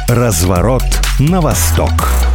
Разворот на восток.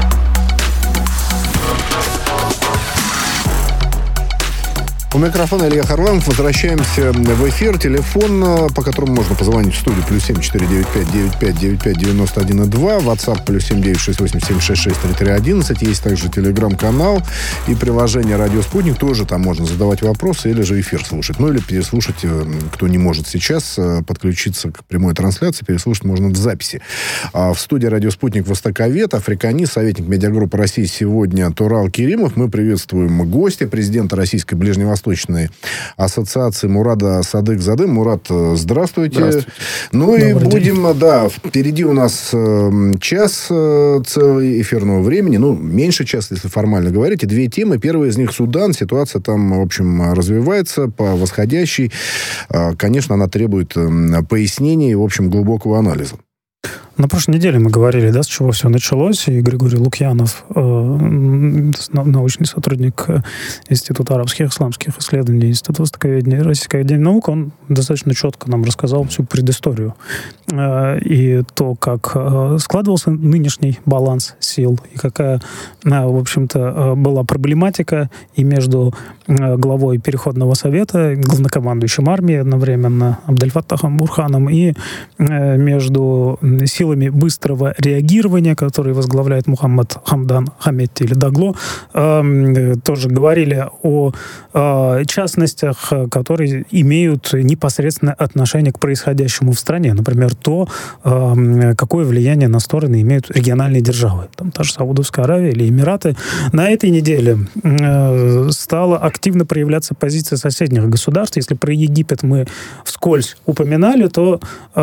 У микрофона Илья Харламов. Возвращаемся в эфир. Телефон, по которому можно позвонить в студию, +7 495 95 95 91,2. WhatsApp +7 968 766 3311. Есть также телеграм-канал и приложение «Радио Спутник». Тоже там можно задавать вопросы или же эфир слушать. Ну, или переслушать, кто не может сейчас подключиться к прямой трансляции, переслушать можно в записи. В студии «Радио Спутник» востоковед, африканист, советник медиагруппы России сегодня Турал Керимов. Мы приветствуем гостя, президента Российской Ближневосточной ассоциации Мурада Садыкзады. Мурад, здравствуйте. Здравствуйте. Ну добрый и будем, да, впереди у нас час целый эфирного времени, ну, меньше часа, если формально говорить, и две темы. Первая из них Судан. Ситуация там, в общем, развивается по восходящей. Конечно, она требует пояснений и, в общем, глубокого анализа. На прошлой неделе мы говорили, да, с чего все началось, и Григорий Лукьянов, научный сотрудник Института арабских и исламских исследований, Института востоковедения Российской академии наук, он достаточно четко нам рассказал всю предысторию и то, как складывался нынешний баланс сил, и какая, в общем-то, была проблематика и между главой Переходного совета, главнокомандующим армией одновременно Абдельфаттахом Бурханом, и между силами быстрого реагирования, которые возглавляет Мухаммад Хамдан Хаметти или Дагло, тоже говорили о частностях, которые имеют непосредственное отношение к происходящему в стране. Например, то, какое влияние на стороны имеют региональные державы. Там та же Саудовская Аравия или Эмираты. На этой неделе стала активно проявляться позиция соседних государств. Если про Египет мы вскользь упоминали, то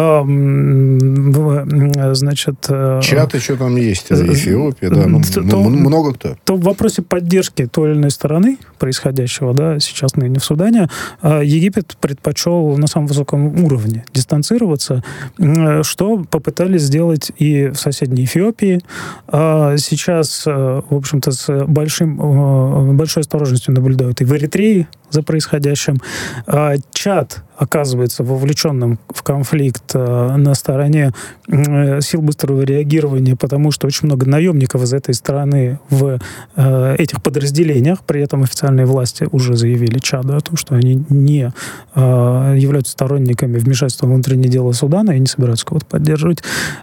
значит... Чат еще там есть, Эфиопия, да, много кто. То в вопросе поддержки той или иной стороны происходящего, да, сейчас ныне в Судане, Египет предпочел на самом высоком уровне дистанцироваться, что попытались сделать и в соседней Эфиопии. Сейчас, в общем-то, с большой осторожностью наблюдают и в Эритрее за происходящим. Чад оказывается вовлеченным в конфликт на стороне сил быстрого реагирования, потому что очень много наемников из этой страны в этих подразделениях. При этом официальные власти уже заявили Чаду о том, что они не являются сторонниками вмешательства в внутренние дела Судана и не собираются кого-то поддерживать.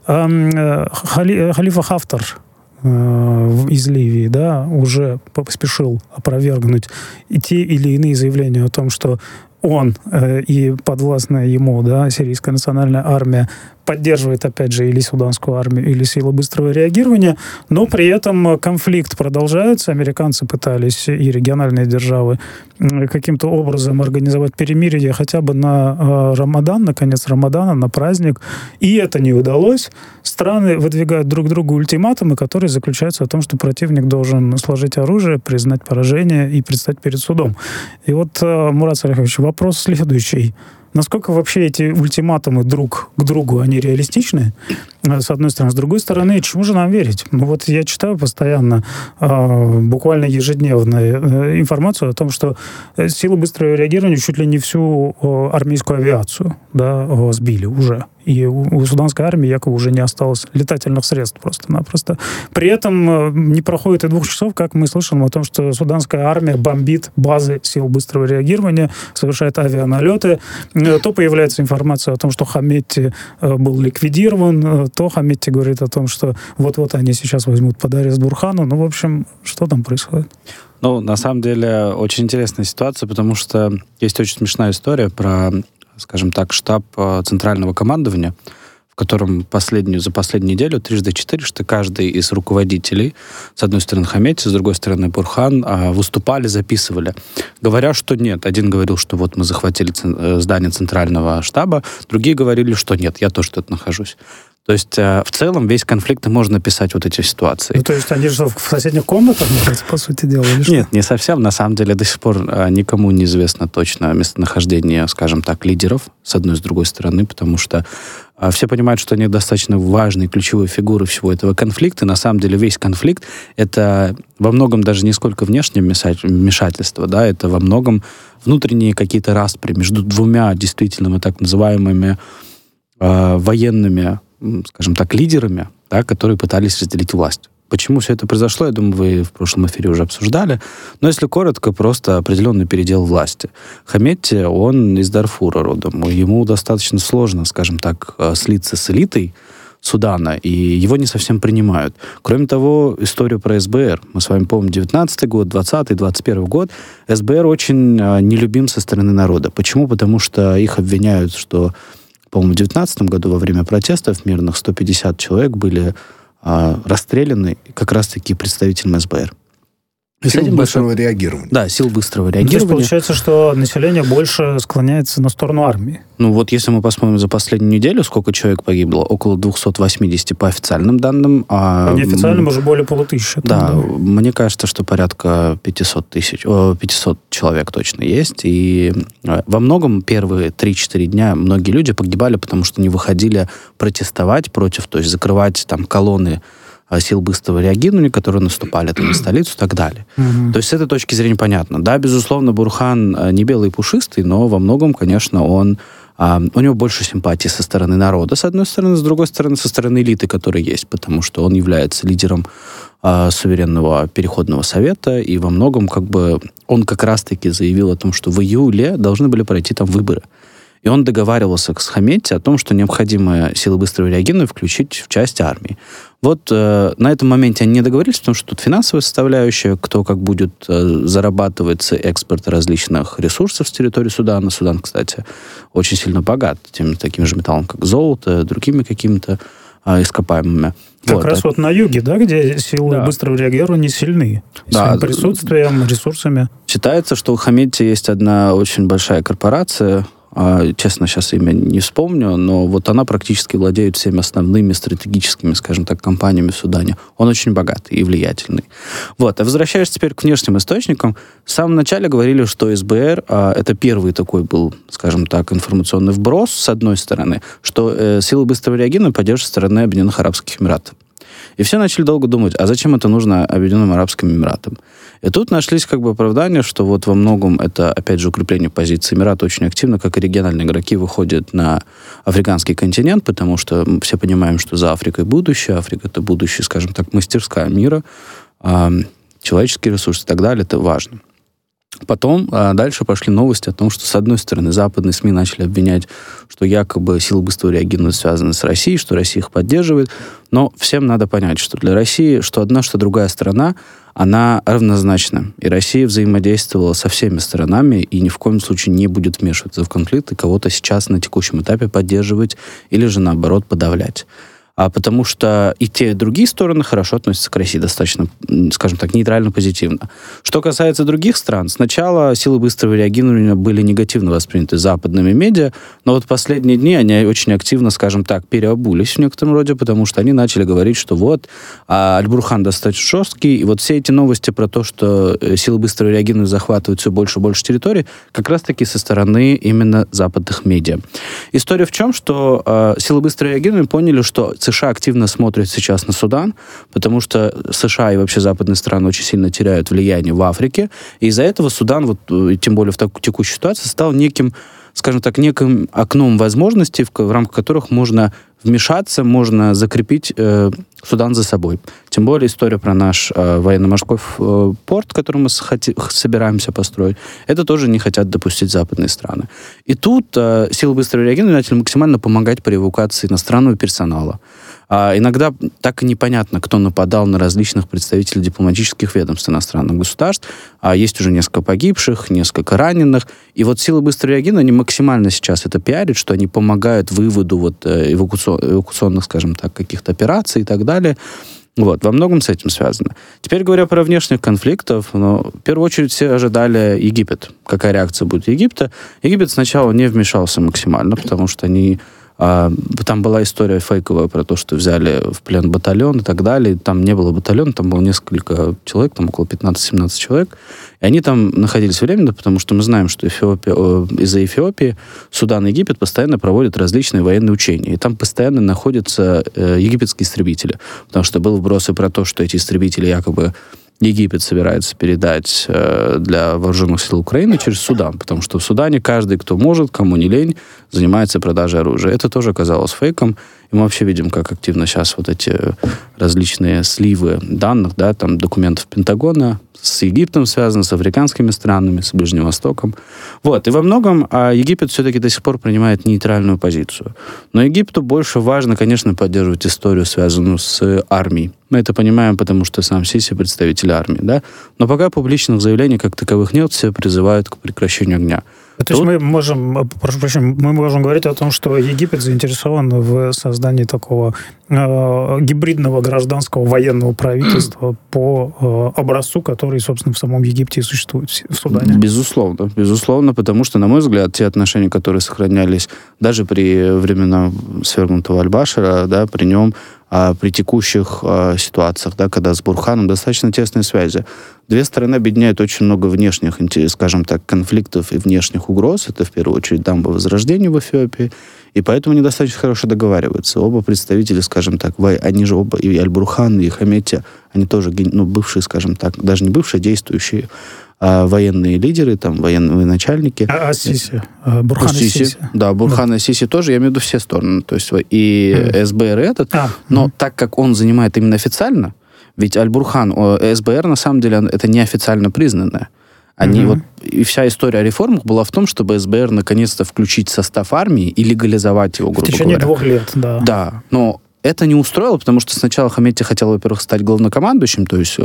Халифа Хафтар из Ливии, да, уже поспешил опровергнуть и те или иные заявления о том, что он и подвластная ему, да, сирийская национальная армия поддерживает, опять же, или суданскую армию, или силы быстрого реагирования, но при этом конфликт продолжается. Американцы пытались, и региональные державы, каким-то образом организовать перемирие хотя бы на Рамадан, на конец Рамадана, на праздник, и это не удалось. Страны выдвигают друг другу ультиматумы, которые заключаются в том, что противник должен сложить оружие, признать поражение и предстать перед судом. И вот, Мурад Салихович, вопрос следующий. Насколько вообще эти ультиматумы друг к другу, они реалистичны, с одной стороны. С другой стороны, чему же нам верить? Ну вот я читаю постоянно, буквально ежедневно информацию о том, что силы быстрого реагирования чуть ли не всю армейскую авиацию, да, сбили уже. И у суданской армии якобы уже не осталось летательных средств просто-напросто. При этом не проходит и 2 часов, как мы слышим о том, что суданская армия бомбит базы сил быстрого реагирования, совершает авианалеты. То появляется информация о том, что Хаметти был ликвидирован, то Хаметти говорит о том, что вот-вот они сейчас возьмут под арест Бурхану. Ну, в общем, что там происходит? Ну, на самом деле, очень интересная ситуация, потому что есть очень смешная история про, скажем так, штаб центрального командования, в котором за последнюю неделю 3-4 каждый из руководителей, с одной стороны Хаметти, с другой стороны Бурхан, выступали, записывали, говоря, что нет. Один говорил, что вот мы захватили здание центрального штаба, другие говорили, что нет, я тоже тут нахожусь. То есть в целом весь конфликт можно описать вот эти ситуации. Ну, то есть они же в соседних комнатах, по сути дела, или что? Нет, не совсем. На самом деле до сих пор никому не известно точно местонахождение, скажем так, лидеров с одной и с другой стороны, потому что все понимают, что они достаточно важные, ключевые фигуры всего этого конфликта. На самом деле весь конфликт — это во многом даже не сколько внешнее вмешательство, да, это во многом внутренние какие-то распри между двумя действительно так называемыми военными скажем так, лидерами, да, которые пытались разделить власть. Почему все это произошло, я думаю, вы в прошлом эфире уже обсуждали. Но если коротко, просто определенный передел власти. Хаметти, он из Дарфура родом. Ему достаточно сложно, скажем так, слиться с элитой Судана, и его не совсем принимают. Кроме того, историю про СБР. Мы с вами помним 19-й год, 20-й, 21-й год. СБР очень нелюбим со стороны народа. Почему? Потому что их обвиняют, что, по-моему, в 19 году во время протестов мирных 150 человек были расстреляны как раз-таки представителям СБР. Сил быстрого реагирования. Да, сил быстрого реагирования. То есть получается, что население больше склоняется на сторону армии. Ну вот если мы посмотрим за последнюю неделю, сколько человек погибло, около 280 по официальным данным. По неофициальным уже более 500. Да, мне кажется, что порядка 500 человек точно есть. И во многом первые 3-4 дня многие люди погибали, потому что не выходили протестовать против, то есть закрывать там колонны сил быстрого реагирования, которые наступали там, на столицу и так далее. То есть с этой точки зрения понятно. Да, безусловно, Бурхан не белый и пушистый, но во многом, конечно, у него больше симпатии со стороны народа, с одной стороны, с другой стороны, со стороны элиты, которая есть, потому что он является лидером суверенного переходного совета, и во многом он как раз-таки заявил о том, что в июле должны были пройти там выборы. И он договаривался с Хаметти о том, что необходимо силы быстрого реагирования включить в часть армии. Вот на этом моменте они не договорились, потому что тут финансовая составляющая, кто как будет зарабатывать с экспорта различных ресурсов с территории Судана. Судан, кстати, очень сильно богат таким же металлом, как золото, другими какими-то ископаемыми. Как раз вот на юге, да, где силы быстрого реагирования сильны. Своим присутствием, ресурсами. Считается, что у Хаметти есть одна очень большая корпорация, честно, сейчас имя не вспомню, но вот она практически владеет всеми основными стратегическими, скажем так, компаниями в Судане. Он очень богатый и влиятельный. Вот. А возвращаясь теперь к внешним источникам, в самом начале говорили, что СБР это первый такой был, скажем так, информационный вброс, с одной стороны, что силы быстрого реагирования поддерживают со стороны Объединенных Арабских Эмиратов. И все начали долго думать, а зачем это нужно Объединенным Арабским Эмиратам? И тут нашлись оправдания, что вот во многом это, опять же, укрепление позиции Эмирата очень активно, как и региональные игроки выходят на африканский континент, потому что мы все понимаем, что за Африкой будущее. Африка — это будущее, скажем так, мастерская мира, человеческие ресурсы и так далее, это важно. Потом дальше пошли новости о том, что, с одной стороны, западные СМИ начали обвинять, что якобы силы быстрого реагирования связаны с Россией, что Россия их поддерживает. Но всем надо понять, что для России что одна, что другая сторона, она равнозначна. И Россия взаимодействовала со всеми сторонами и ни в коем случае не будет вмешиваться в конфликт и кого-то сейчас на текущем этапе поддерживать или же, наоборот, подавлять. Потому что и те, и другие стороны хорошо относятся к России достаточно, скажем так, нейтрально-позитивно. Что касается других стран, сначала силы быстрого реагирования были негативно восприняты западными медиа, но вот последние дни они очень активно, скажем так, переобулись в некотором роде, потому что они начали говорить, что вот, Аль-Бурхан достаточно жесткий, и вот все эти новости про то, что силы быстрого реагирования захватывают все больше и больше территорий, как раз-таки со стороны именно западных медиа. История в чем, что силы быстрого реагирования поняли, что США активно смотрят сейчас на Судан, потому что США и вообще западные страны очень сильно теряют влияние в Африке, и из-за этого Судан, вот, тем более в такой текущей ситуации, стал неким, скажем так, неким окном возможностей, в рамках которых можно вмешаться, можно закрепить Судан за собой. Тем более история про наш военно-морской порт, который мы собираемся построить, это тоже не хотят допустить западные страны. И тут силы быстрого реагирования начали максимально помогать при эвакуации иностранного персонала. Иногда так и непонятно, кто нападал на различных представителей дипломатических ведомств иностранных государств. Есть уже несколько погибших, несколько раненых. И вот силы быстрого реагирования, они максимально сейчас это пиарят, что они помогают выводу вот эвакуационных, скажем так, каких-то операций и так далее. Вот, во многом с этим связано. Теперь, говоря про внешних конфликтов, в первую очередь все ожидали Египет. Какая реакция будет Египта? Египет сначала не вмешался максимально, потому что они... Там была история фейковая про то, что взяли в плен батальон и так далее. Там не было батальона, там было несколько человек, там около 15-17 человек. И они там находились временно, потому что мы знаем, что из-за Эфиопии Судан и Египет постоянно проводят различные военные учения. И там постоянно находятся египетские истребители. Потому что был вброс и про то, что эти истребители якобы Египет собирается передать для вооруженных сил Украины через Судан, потому что в Судане каждый, кто может, кому не лень, занимается продажей оружия. Это тоже оказалось фейком, И мы вообще видим, как активно сейчас вот эти различные сливы данных, да, там документов Пентагона с Египтом связаны, с африканскими странами, с Ближним Востоком. Вот. И во многом Египет все-таки до сих пор принимает нейтральную позицию. Но Египту больше важно, конечно, поддерживать историю, связанную с армией. Мы это понимаем, потому что сам Сиси представитель армии, да. Но пока публичных заявлений как таковых нет, все призывают к прекращению огня. То есть мы можем говорить о том, что Египет заинтересован в создании такого гибридного гражданского военного правительства по образцу, который, собственно, в самом Египте и существует, в Судане. Безусловно, потому что, на мой взгляд, те отношения, которые сохранялись даже при времена свергнутого Аль-Башира, да, при нем, при текущих ситуациях, да, когда с Бурханом достаточно тесные связи. Две стороны объединяют очень много внешних, скажем так, конфликтов и внешних угроз. Это, в первую очередь, дамба возрождения в Эфиопии. И поэтому они достаточно хорошо договариваются. Оба представители, скажем так, они же оба, и Аль-Бурхан, и Хаметти, они тоже, бывшие, скажем так, даже не бывшие, действующие военные лидеры, там, военные начальники. Сиси? Бурхан и Сиси? Да, Бурхан и Сиси тоже, я имею в виду все стороны. То есть и СБР этот, но так как он занимает именно официально, ведь Аль-Бурхан, СБР, на самом деле, это неофициально признанное. И вся история о реформах была в том, чтобы СБР наконец-то включить в состав армии и легализовать его, грубо говоря. В течение 2 лет, да. Да, но это не устроило, потому что сначала Хаметти хотел, во-первых, стать главнокомандующим, то есть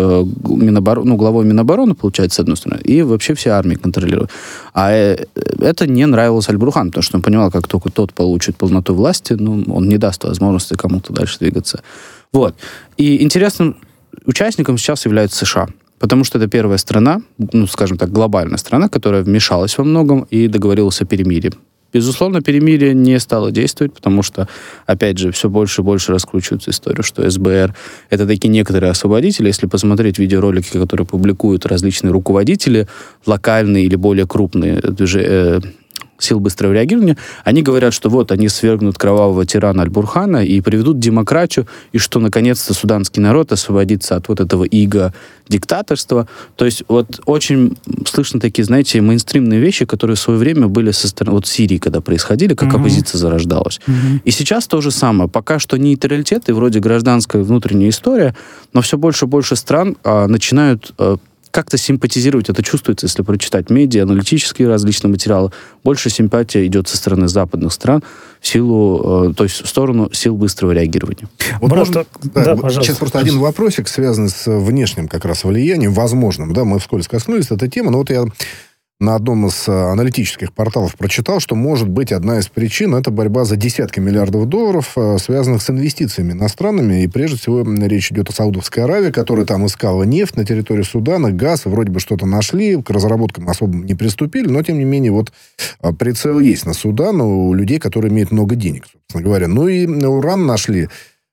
главой Минобороны, получается, с одной стороны, и вообще все армии контролировать. А это не нравилось Аль-Бурхану, потому что он понимал, как только тот получит полноту власти, он не даст возможности кому-то дальше двигаться. Вот. И интересным участником сейчас является США. Потому что это первая страна, скажем так, глобальная страна, которая вмешалась во многом и договорилась о перемирии. Безусловно, перемирие не стало действовать, потому что, опять же, все больше и больше раскручивается историю, что СБР — это такие некоторые освободители. Если посмотреть видеоролики, которые публикуют различные руководители, локальные или более крупные сил быстрого реагирования, они говорят, что вот они свергнут кровавого тирана Аль-Бурхана и приведут демократию, и что, наконец-то, суданский народ освободится от вот этого ига диктаторства. То есть вот очень слышно такие, знаете, мейнстримные вещи, которые в свое время были со стороны вот Сирии, когда происходили, как оппозиция зарождалась. И сейчас то же самое. Пока что нейтралитет и вроде гражданская внутренняя история, но все больше и больше стран начинают как-то симпатизировать, это чувствуется, если прочитать медиа, аналитические различные материалы. Больше симпатия идет со стороны западных стран в сторону сил быстрого реагирования. Сейчас просто один вопросик, связанный с внешним как раз влиянием, возможным. Да, мы вскользь коснулись этой темы, но вот я на одном из аналитических порталов прочитал, что, может быть, одна из причин — это борьба за десятки миллиардов долларов, связанных с инвестициями иностранными. И прежде всего речь идет о Саудовской Аравии, которая там искала нефть на территории Судана, газ, вроде бы что-то нашли, к разработкам особо не приступили, но, тем не менее, вот прицел есть на Судан у людей, которые имеют много денег, собственно говоря. Ну и уран нашли.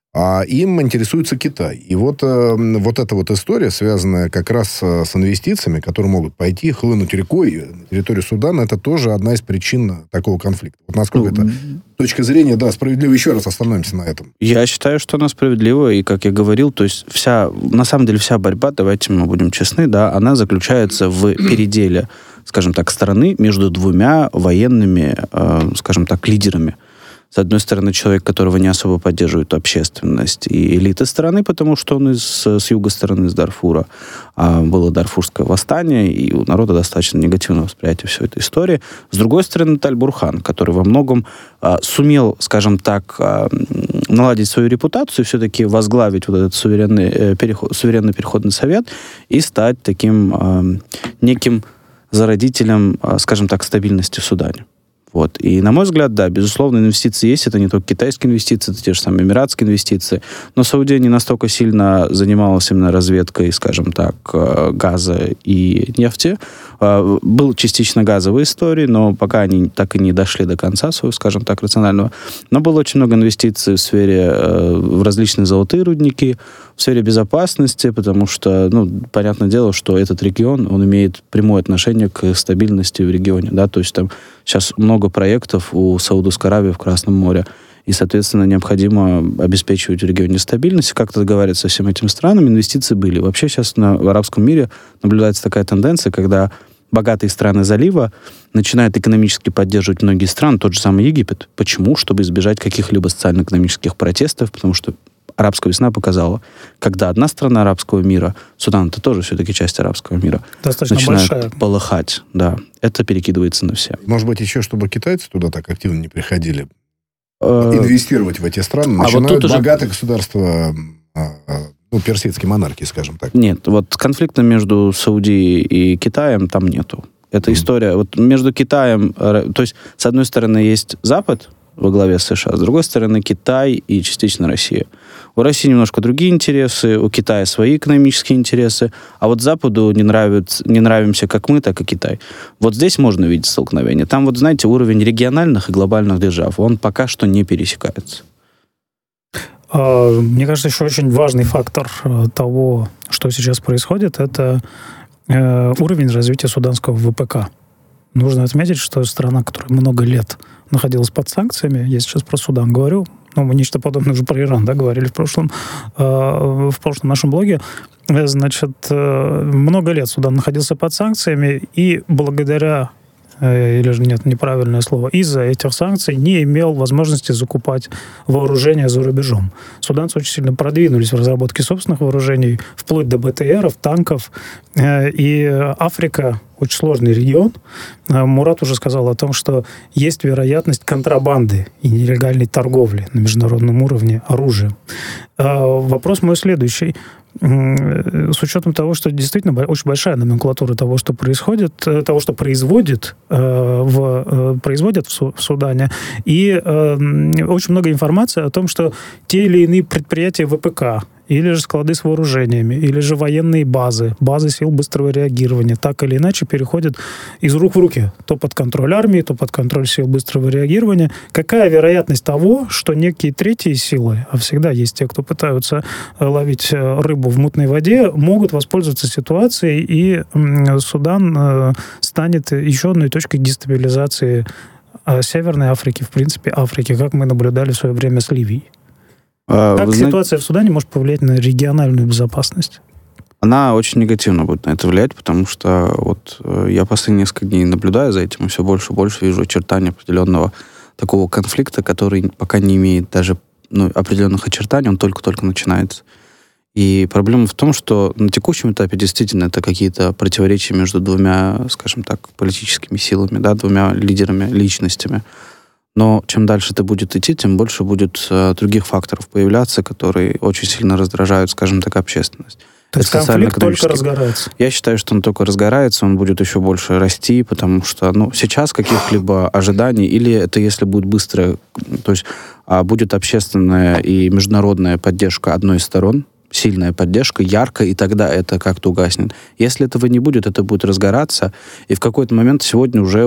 А им интересуется Китай. И вот эта вот история, связанная как раз с инвестициями, которые могут пойти, хлынуть рекой на территорию Судана, это тоже одна из причин такого конфликта. Вот насколько это точка зрения, да, справедливо. Еще раз остановимся на этом. Я считаю, что она справедлива, и, как я говорил, то есть на самом деле вся борьба, давайте мы будем честны, да, она заключается в переделе, скажем так, страны между двумя военными, скажем так, лидерами. С одной стороны, человек, которого не особо поддерживает общественность и элита страны, потому что он с юга стороны, из Дарфура. Было Дарфурское восстание, и у народа достаточно негативное восприятие всей этой истории. С другой стороны, Аль-Бурхан, который во многом сумел, скажем так, наладить свою репутацию, все-таки возглавить вот этот суверенный переходный совет и стать таким неким зародителем, скажем так, стабильности в Судане. Вот. И, на мой взгляд, да, безусловно, инвестиции есть. Это не только китайские инвестиции, это те же самые эмиратские инвестиции. Но Саудия не настолько сильно занималась именно разведкой, скажем так, газа и нефти. Был частично газовой истории, но пока они так и не дошли до конца своего, скажем так, рационального. Но было очень много инвестиций в сфере, в различные золотые рудники, в сфере безопасности, потому что, понятное дело, что этот регион, он имеет прямое отношение к стабильности в регионе, да, то есть там сейчас много проектов у Саудовской Аравии в Красном море, и, соответственно, необходимо обеспечивать в регионе стабильность, как-то договариваться со всеми этими странами, инвестиции были. Вообще сейчас в арабском мире наблюдается такая тенденция, когда богатые страны залива начинают экономически поддерживать многие страны, тот же самый Египет. Почему? Чтобы избежать каких-либо социально-экономических протестов, потому что арабская весна показала, когда одна страна арабского мира, Судан это тоже все-таки часть арабского мира, достаточно начинает большая. полыхать. Да, это перекидывается на все. Может быть, еще, чтобы китайцы туда так активно не приходили, инвестировать в эти страны, начинают вот богатые государства, персидские монархии, скажем так. Нет, вот конфликта между Саудией и Китаем там нету. Это история. Вот между Китаем... То есть, с одной стороны, есть Запад во главе с США, с другой стороны, Китай и частично Россия. У России немножко другие интересы, у Китая свои экономические интересы, а вот Западу не нравимся как мы, так и Китай. Вот здесь можно видеть столкновение. Там, вот знаете, уровень региональных и глобальных держав, он пока что не пересекается. Мне кажется, еще очень важный фактор того, что сейчас происходит, это уровень развития суданского ВПК. Нужно отметить, что страна, которая много лет находилась под санкциями, я сейчас про Судан говорю, мы нечто подобное уже про Иран, говорили в прошлом нашем блоге, значит, много лет Судан находился под санкциями, и благодаря или же нет, неправильное слово, из-за этих санкций не имел возможности закупать вооружение за рубежом. Суданцы очень сильно продвинулись в разработке собственных вооружений, вплоть до БТРов, танков. И Африка очень сложный регион. Мурат уже сказал о том, что есть вероятность контрабанды и нелегальной торговли на международном уровне оружием. Вопрос мой следующий. С учетом того, что действительно очень большая номенклатура того, что происходит, того, что производят в Судане, и очень много информации о том, что те или иные предприятия ВПК, или же склады с вооружениями, или же военные базы сил быстрого реагирования, так или иначе переходят из рук в руки. То под контроль армии, то под контроль сил быстрого реагирования. Какая вероятность того, что некие третьи силы, а всегда есть те, кто пытаются ловить рыбу в мутной воде, могут воспользоваться ситуацией, и Судан станет еще одной точкой дестабилизации Северной Африки, в принципе, Африки, как мы наблюдали в свое время с Ливией? Как ситуация в Судане может повлиять на региональную безопасность? Она очень негативно будет на это влиять, потому что вот я последние несколько дней наблюдаю за этим, и все больше и больше вижу очертания определенного такого конфликта, который пока не имеет даже определенных очертаний, он только-только начинается. И проблема в том, что на текущем этапе действительно это какие-то противоречия между двумя, скажем так, политическими силами, двумя лидерами, личностями. Но чем дальше это будет идти, тем больше будет других факторов появляться, которые очень сильно раздражают, скажем так, общественность. То есть конфликт только разгорается? Я считаю, что он только разгорается, он будет еще больше расти, потому что сейчас каких-либо ожиданий, или это если будет быстро, то есть будет общественная и международная поддержка одной из сторон, сильная поддержка, ярко, и тогда это как-то угаснет. Если этого не будет, это будет разгораться, и в какой-то момент сегодня уже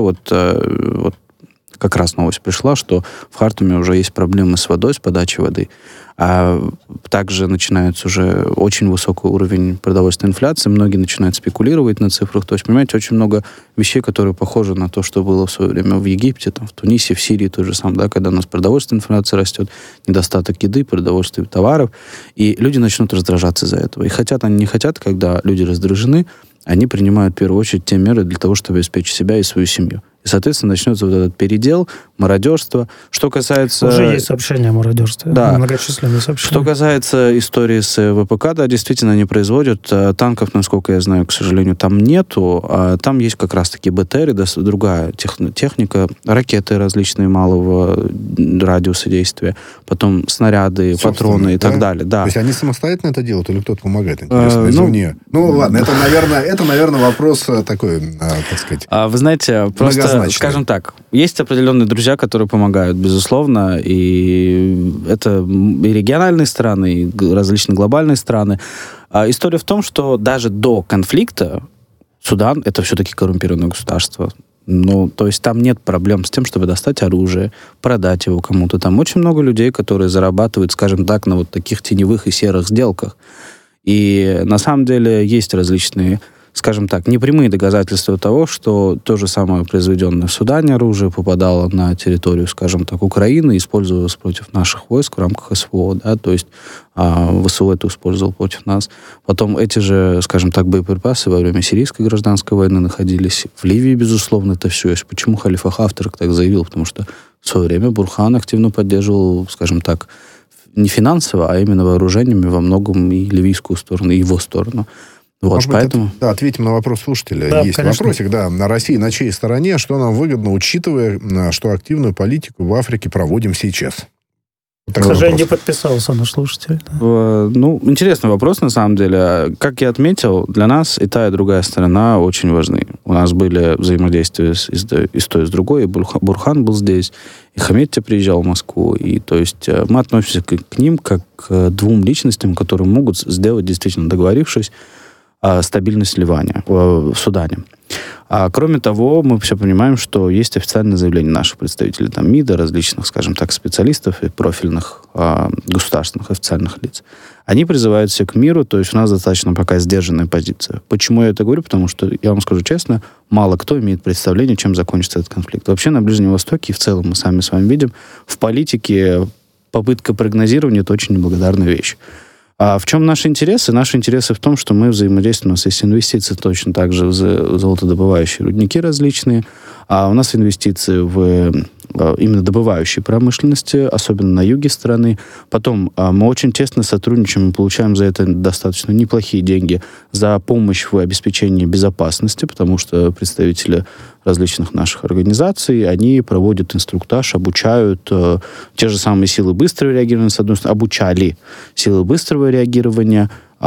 как раз новость пришла, что в Хартуме уже есть проблемы с водой, с подачей воды. А также начинается уже очень высокий уровень продовольственной инфляции. Многие начинают спекулировать на цифрах. То есть, понимаете, очень много вещей, которые похожи на то, что было в свое время в Египте, в Тунисе, в Сирии, то же самое, когда у нас продовольственная инфляция растет, недостаток еды, продовольствия, товаров, и люди начнут раздражаться из-за этого. И хотят они, не хотят, когда люди раздражены, они принимают в первую очередь те меры для того, чтобы обеспечить себя и свою семью. И, соответственно, начнется вот этот передел, мародерство. Что касается... Уже есть сообщения о мародерстве. Да. Многочисленные сообщения. Что касается истории с ВПК, действительно, они производят. Танков, насколько я знаю, к сожалению, там нету. Там есть как раз-таки БТР, другая техника, ракеты различные малого радиуса действия, потом снаряды, патроны и так далее. Да. То есть они самостоятельно это делают или кто-то помогает? Интересно, извне. Ладно, это, наверное, вопрос такой, так сказать... Вы знаете, просто, скажем так, есть определенные друзья, которые помогают, безусловно, и это и региональные страны, и различные глобальные страны. История в том, что даже до конфликта Судан — это все-таки коррумпированное государство. То есть там нет проблем с тем, чтобы достать оружие, продать его кому-то. Там очень много людей, которые зарабатывают, скажем так, на вот таких теневых и серых сделках. И на самом деле есть различные скажем так, непрямые доказательства того, что то же самое произведенное в Судане оружие попадало на территорию, скажем так, Украины, использовалось против наших войск в рамках СВО, да, то есть ВСУ это использовал против нас. Потом эти же, скажем так, боеприпасы во время сирийской гражданской войны находились в Ливии, безусловно, это все. Почему Халифа Хафтар так заявил? Потому что в свое время Бурхан активно поддерживал, скажем так, не финансово, а именно вооружениями во многом и ливийскую сторону, и его сторону. Вот, может поэтому... быть, ответим на вопрос слушателя. Да, есть конечно. вопросик, да. На России на чьей стороне, что нам выгодно, учитывая, что активную политику в Африке проводим сейчас? Вот К сожалению, не подписался наш слушатель. Ну, интересный вопрос, на самом деле. Как я отметил, для нас и та, и другая сторона очень важны. У нас были взаимодействия и с той, и с другой, и Бурхан был здесь, и Хаметти приезжал в Москву, и то есть мы относимся к ним как к двум личностям, которые могут сделать, действительно договорившись, стабильность в Ливане, в Судане. А кроме того, мы все понимаем, что есть официальное заявление наших представителей, там, МИДа, различных, скажем так, специалистов и профильных государственных официальных лиц. Они призывают всех к миру, то есть у нас достаточно пока сдержанная позиция. Почему я это говорю? Потому что, я вам скажу честно, мало кто имеет представление, чем закончится этот конфликт. Вообще на Ближнем Востоке, и в целом мы сами с вами видим, в политике попытка прогнозирования – это очень неблагодарная вещь. А в чем наши интересы? Наши интересы в том, что мы взаимодействуем, у нас есть инвестиции точно так же в золотодобывающие рудники различные, а у нас инвестиции в именно добывающей промышленности, особенно на юге страны. Потом мы очень тесно сотрудничаем и получаем за это достаточно неплохие деньги за помощь в обеспечении безопасности, потому что представители различных наших организаций, они проводят инструктаж, обучают те же самые силы быстрого реагирования, с одной стороны, обучали силы быстрого реагирования,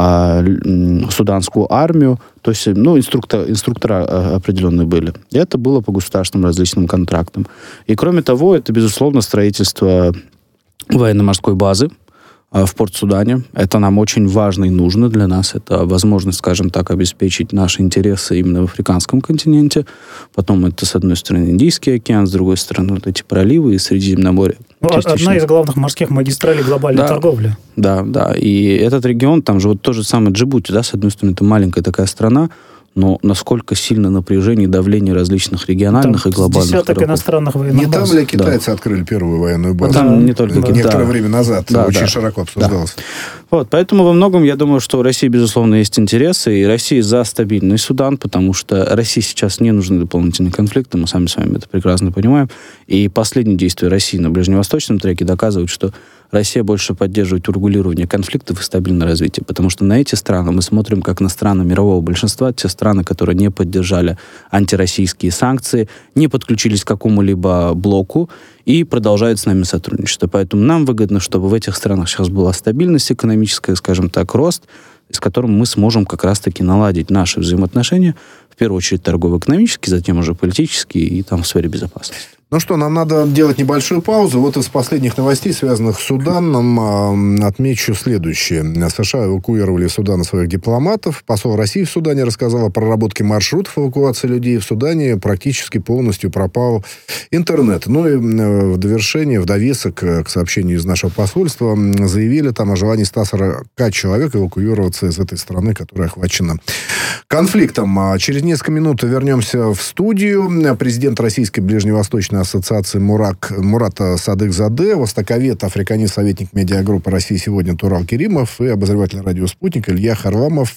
суданскую армию, то есть, инструктора определенные были. И это было по государственным различным контрактам. И кроме того, это, безусловно, строительство военно-морской базы в Порт-Судане. Это нам очень важно и нужно для нас. Это возможность, скажем так, обеспечить наши интересы именно в африканском континенте. Потом это, с одной стороны, Индийский океан, с другой стороны, вот эти проливы и Средиземноморье. Одна из главных морских магистралей глобальной торговли. Да. И этот регион, там же вот то же самое Джибути, да, с одной стороны, это маленькая такая страна, но насколько сильно напряжение и давление различных региональных там и глобальных десяток игроков. иностранных военных Не баз. там ли китайцы открыли первую военную базу? Там не только Китай. Некоторое время назад очень широко обсуждалось. Да. Вот, поэтому во многом, я думаю, что у России, безусловно, есть интересы, и Россия за стабильный Судан, потому что России сейчас не нужны дополнительные конфликты, мы сами с вами это прекрасно понимаем. И последние действия России на ближневосточном треке доказывают, что Россия больше поддерживает урегулирование конфликтов и стабильное развитие, потому что на эти страны мы смотрим как на страны мирового большинства, те страны, которые не поддержали антироссийские санкции, не подключились к какому-либо блоку и продолжают с нами сотрудничество. Поэтому нам выгодно, чтобы в этих странах сейчас была стабильность экономическая, скажем так, рост, с которым мы сможем как раз-таки наладить наши взаимоотношения, в первую очередь торгово-экономические, затем уже политические и там в сфере безопасности. Ну что, нам надо делать небольшую паузу. Вот из последних новостей, связанных с Суданом, отмечу следующее. США эвакуировали из Судана своих дипломатов. Посол России в Судане рассказал о проработке маршрутов эвакуации людей. В Судане практически полностью пропал интернет. Ну и в довершение, в довесок к сообщению из нашего посольства, заявили там о желании 140 человек эвакуироваться из этой страны, которая охвачена конфликтом. Через несколько минут вернемся в студию. Президент Российской Ближневосточной ассоциации Мурат Садыкзаде, востоковед, африканист, советник медиагруппы России сегодня Турал Керимов и обозреватель радио «Спутник» Илья Харламов.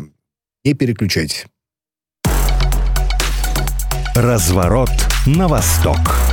Не переключайтесь. Разворот на восток.